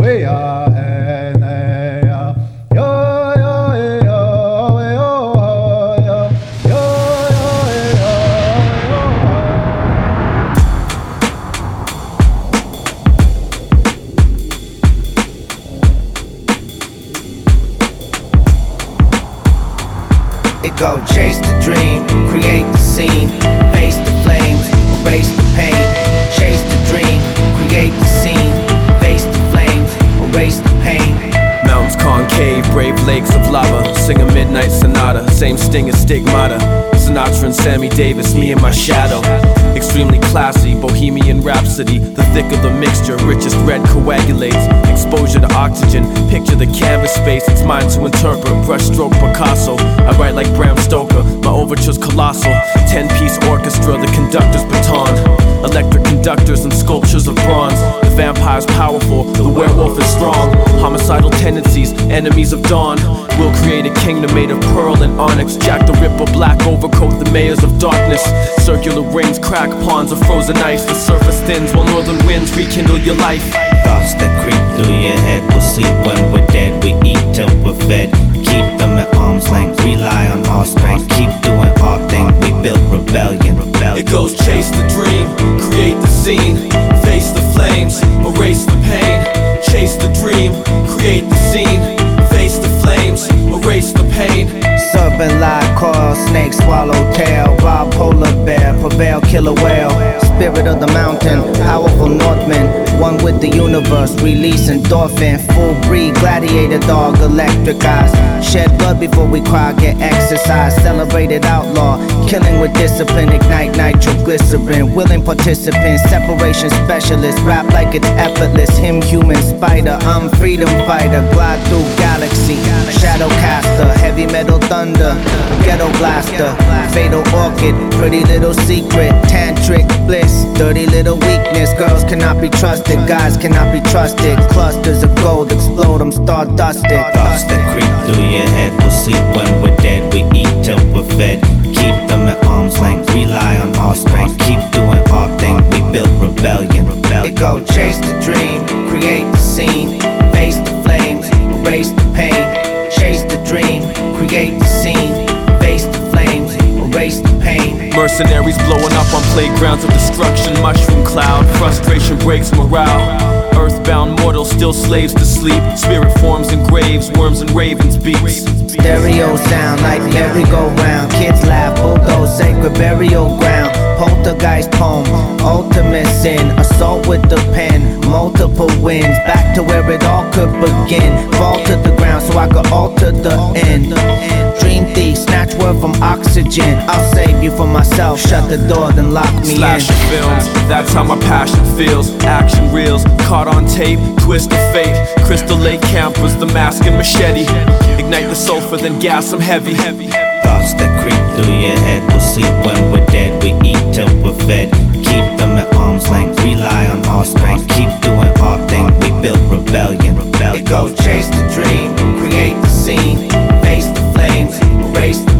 It go chase the dream, create the scene, face the flames, erase the pain. Chase the dream, create the scene, face the flames, erase the pain. Mountains concave, brave lakes of lava. Sing a midnight sonata, same sting as Stigmata. Sinatra and Sammy Davis, me and my shadow. Extremely classy, bohemian rhapsody. The thicker the mixture, richest red coagulates. Exposure to oxygen, picture the canvas space. It's mine to interpret, brushstroke Picasso. I write like Bram Stoker, my overture's colossal. 10-piece orchestra, the conductor's baton. Electric conductors and sculptures of bronze. The vampire's powerful, the werewolf is strong. Homicidal tendencies, enemies of dawn. We'll create a kingdom made of pearl and onyx. Jack the Ripper, black overcoat, the mayors of darkness. Circular rings, crack ponds of frozen ice. The surface thins while northern winds rekindle your life. Thoughts that creep through your head. We'll sleep when we're dead. We eat till we're fed. Keep them at arm's length. Rely on our strength. Keep doing our thing. We build rebellion. It goes chase the dream, create the scene, face the flames, erase the pain. Chase the dream, create the scene, face the flames, erase the pain. Serpent lie, coil, snake swallow tail. Rob polar bear, prevail, killer whale. Spirit of the mountain, powerful northman. One with the universe, release endorphin. Full breed, gladiator dog, electric eyes. Shed blood before we cry, get exercise. Celebrated outlaw, killing with discipline. Ignite nitroglycerin, willing participants. Separation specialist, rap like it's effortless. Him human spider, I'm freedom fighter. Glide through galaxy, shadow caster. Heavy metal thunder, ghetto blaster. Fatal orchid, pretty little secret. Tantric bliss, dirty little weakness. Girls cannot be trusted, guys cannot be trusted. Clusters of gold explode, I'm star-dusted. Thoughts that creep through your head. We'll sleep when we're dead. We eat till we're fed. Keep them at arm's length. Rely on our strength. Keep doing our thing. We build rebellion. It go chase the dream, create the scene, face the flames, erase the pain. Chase the dream, create the scene, face the flames, erase the pain. Mercenaries blowing up on playgrounds of destruction. Mushroom cloud, frustration breaks morale. Earthbound mortals still slaves to sleep. Spirit forms in graves, worms and ravens beats. Stereo sound like merry-go-round. Kids laugh, bulldoze, sacred burial ground. Poltergeist poem, ultimate sin. Assault with the pen, multiple wins. Back to where it all could begin. Fall to the ground so I could alter the end. Dream thief, snatch word from oxygen. I'll save you from myself, shut the door, then lock me in. Slasher films, that's how my passion feels. Action reels, caught on tape, twist of fate. Crystal Lake campers, the mask and machete. Ignite the sulfur, then gas them heavy. Thoughts that creep through your head. We'll sleep when we're dead. We eat till we're fed. Keep them at arm's length. Rely on our strength. Keep doing our thing. We build rebellion. It go chase the dream, create the scene, face the flames, erase the